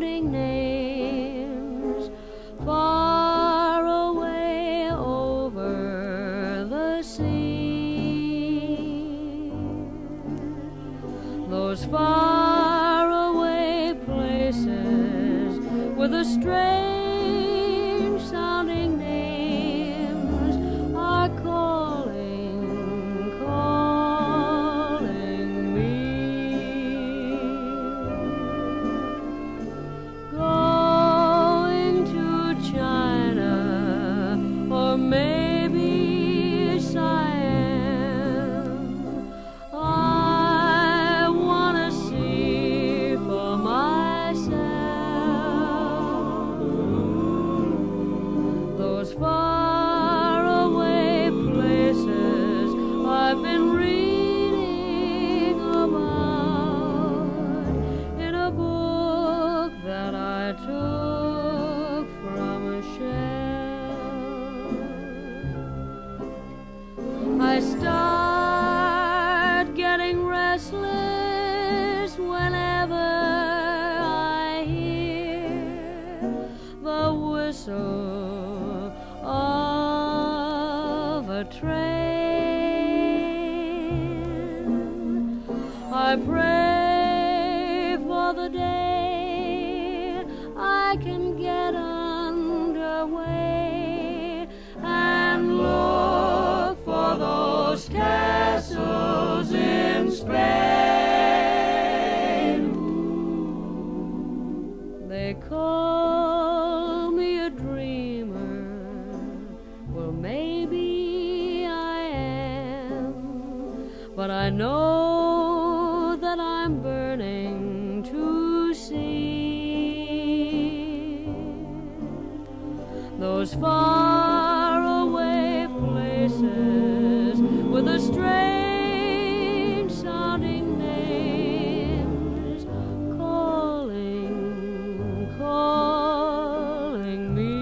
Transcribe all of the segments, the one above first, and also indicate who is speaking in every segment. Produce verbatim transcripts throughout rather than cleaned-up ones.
Speaker 1: sounding names, far away over the sea. Those far away places with a strange sounding names are calling, calling me. Going to China or maybe Siam, I wanna see for myself those faraway places I've been reading about in a book that I took from a shelf. I start getting restless whenever I hear the whistle of a train. I pray for the day I can get underway and look for those castles in Spain. They call me a dreamer. Well, maybe I am, but I know that I'm burning to see those far away places with a strange sounding names calling, calling me.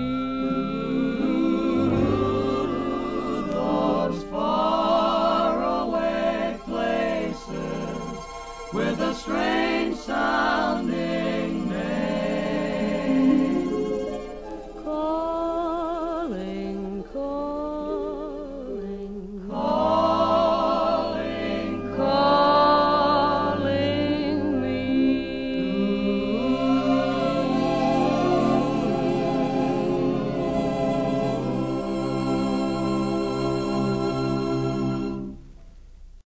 Speaker 1: Those far away places with a strange sound